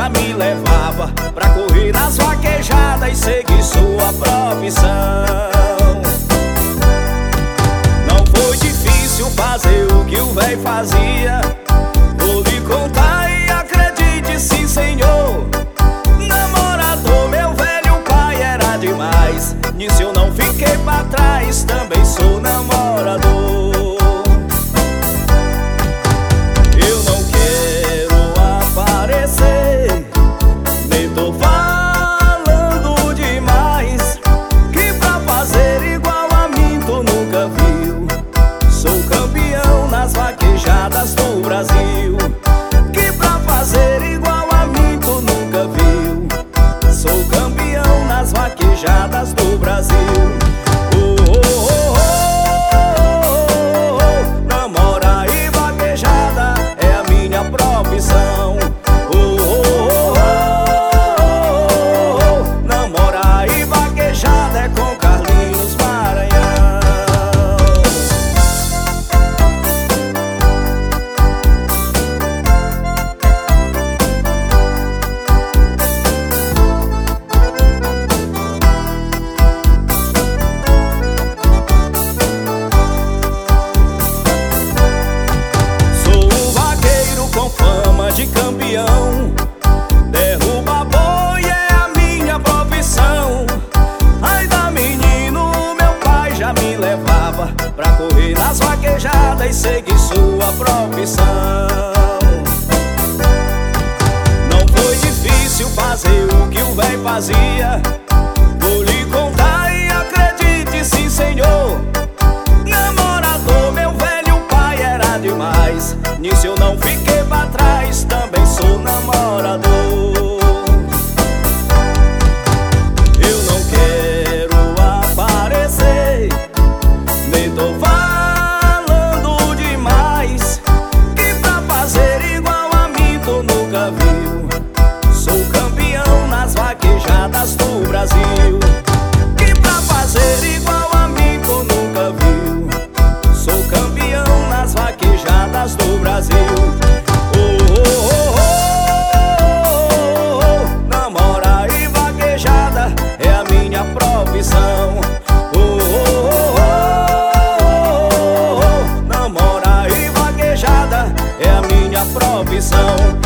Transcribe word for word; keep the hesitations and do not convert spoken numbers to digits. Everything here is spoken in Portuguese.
já me levava pra correr nas vaquejadas e seguir sua profissão. Não foi difícil fazer o que o véi fazia. Vou lhe contar e acredite, sim senhor. Namorador, meu velho pai era demais. Nisso eu não fiquei pra trás, também sou namorador. Eu não quero aparecer, nem tô falando demais, que pra fazer igual a mim tu nunca viu. Sou campeão nas vaquejadas do Brasil. Que pra fazer igual a mim tu nunca viu. Sou campeão nas vaquejadas do Brasil. Oh, oh, oh, oh, oh, oh. Namorar e vaquejada é a minha profissão. Oh, oh, oh, oh, oh. Namorar e vaquejada é com Carlinhos Maranhão. De campeão, derruba boi é a minha profissão. Ai da menino, meu pai já me levava pra correr nas vaquejadas e seguir sua profissão. Não foi difícil fazer o que o véi fazia. Vou lhe contar e acredite, sim senhor. Namorador, meu velho pai era demais. Nisso eu não fiquei pra trás, também sou namorador. Eu não quero aparecer, nem tô falando demais, que pra fazer igual a mim tu nunca viu. Sou campeão nas vaquejadas do Brasil. Que pra fazer igual a mim tu nunca viu. Sou campeão nas vaquejadas do Brasil. Profissão. Oh, oh, oh, oh, oh. Namorar e vaquejada é a minha profissão.